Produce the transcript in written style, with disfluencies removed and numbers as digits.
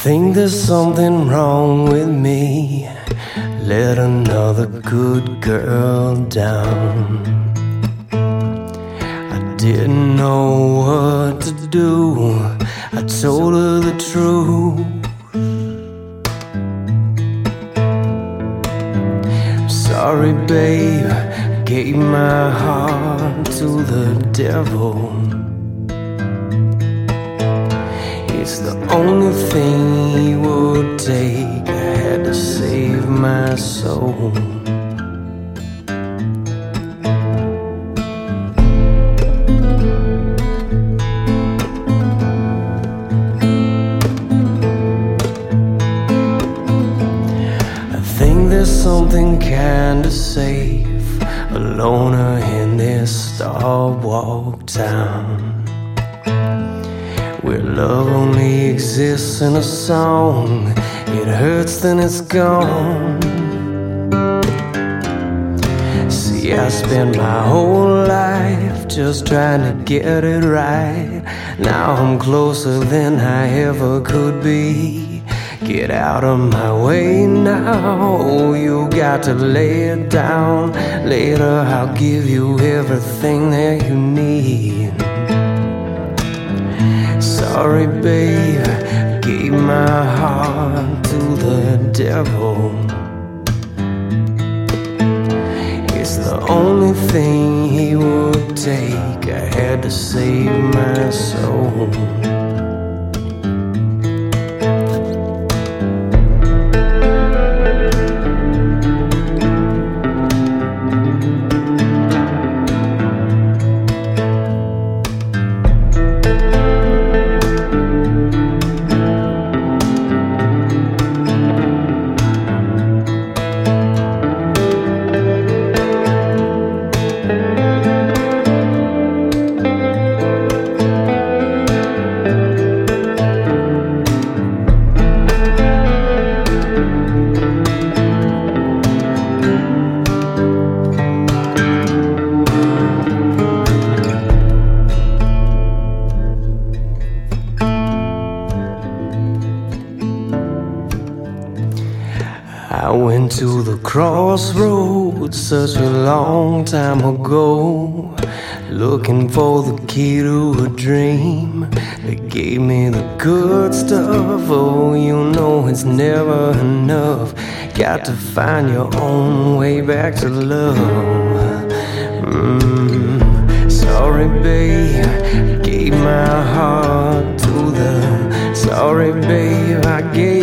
think there's something wrong with me. Let another good girl down. I didn't know what to do. I told her the truth. Sorry, babe, gave my heart to the devil. It's the only thing he would take. I had to save my soul. I think there's something kinda safe, a loner in this star-walk town, where love only exists in a song. It hurts, then it's gone. See, I spent my whole life just trying to get it right. Now I'm closer than I ever could be. Get out of my way now. You got to lay it down. Later I'll give you everything that you need. Sorry, babe, gave my heart to the devil. It's the only thing he would take. I had to save my soul. I went to the crossroads such a long time ago, looking for the key to a dream that gave me the good stuff. Oh, you know it's never enough. Got to find your own way back to love. Sorry, babe, gave my heart to the. Sorry, babe, I gave